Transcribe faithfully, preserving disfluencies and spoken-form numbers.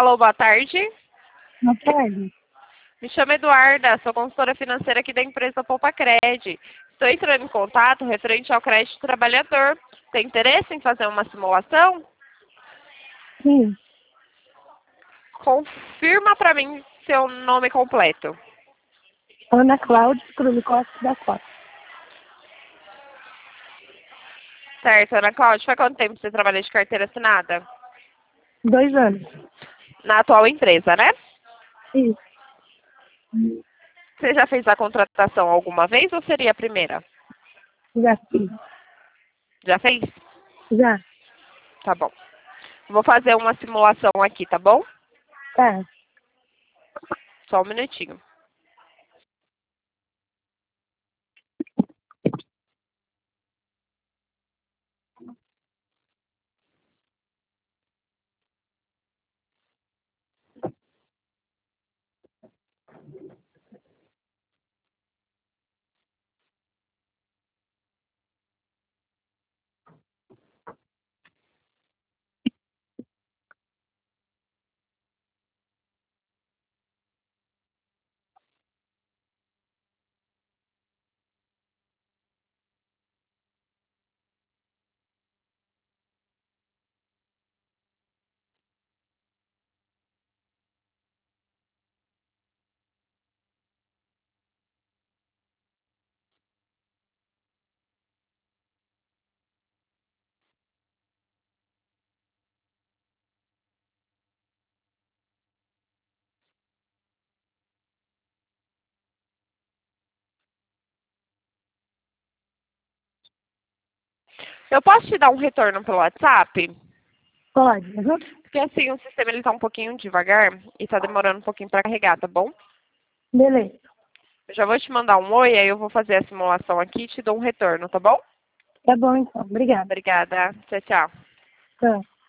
Alô, boa tarde. Boa tarde. Me chamo Eduarda, sou consultora financeira aqui da empresa Poupa Cred. Estou entrando em contato referente ao crédito do trabalhador. Tem interesse em fazer uma simulação? Sim. Confirma para mim seu nome completo. Ana Cláudia Krulikoski da Costa. Certo, Ana Cláudia, faz quanto tempo você trabalha de carteira assinada? Dois anos. Na atual empresa, né? Isso. Você já fez a contratação alguma vez ou seria a primeira? Já fiz. Já fez? Já. Tá bom. Vou fazer uma simulação aqui, tá bom? Tá. Só um minutinho. Eu posso te dar um retorno pelo WhatsApp? Pode. Uhum. Porque assim, o sistema ele tá um pouquinho devagar e tá demorando um pouquinho para carregar, tá bom? Beleza. Eu já vou te mandar um oi, aí eu vou fazer a simulação aqui e te dou um retorno, tá bom? Tá bom, então. Obrigada. Obrigada. Tchau, tchau. Tá.